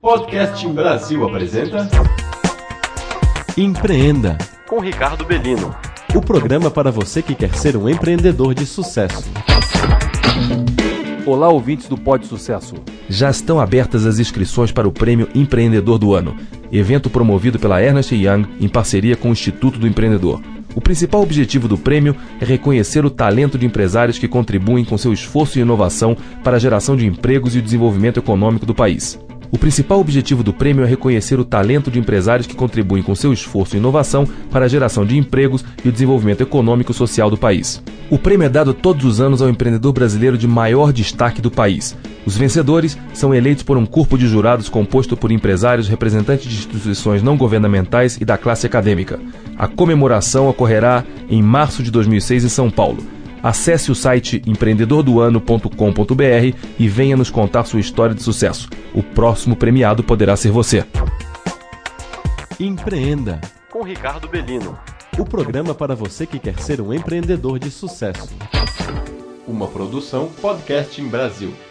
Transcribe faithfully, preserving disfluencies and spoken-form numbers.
Podcast Brasil apresenta Empreenda, com Ricardo Bellino. o programa para você que quer ser um empreendedor de sucesso. Olá, ouvintes do Pod Sucesso. Já estão abertas as inscrições para o Prêmio Empreendedor do Ano, evento promovido pela Ernst and Young em parceria com o Instituto do Empreendedor. O principal objetivo do prêmio é reconhecer o talento de empresários que contribuem com seu esforço e inovação para a geração de empregos e o desenvolvimento econômico do país. O principal objetivo do prêmio é reconhecer o talento de empresários que contribuem com seu esforço e inovação para a geração de empregos e o desenvolvimento econômico e social do país. O prêmio é dado todos os anos ao empreendedor brasileiro de maior destaque do país. Os vencedores são eleitos por um corpo de jurados composto por empresários, representantes de instituições não governamentais e da classe acadêmica. A comemoração ocorrerá em março de dois mil e seis em São Paulo. Acesse o site empreendedor do ano ponto com ponto b r e venha nos contar sua história de sucesso. O próximo premiado poderá ser você. Empreenda, Com Ricardo Bellino. o programa para você que quer ser um empreendedor de sucesso. uma produção Podcast Brasil.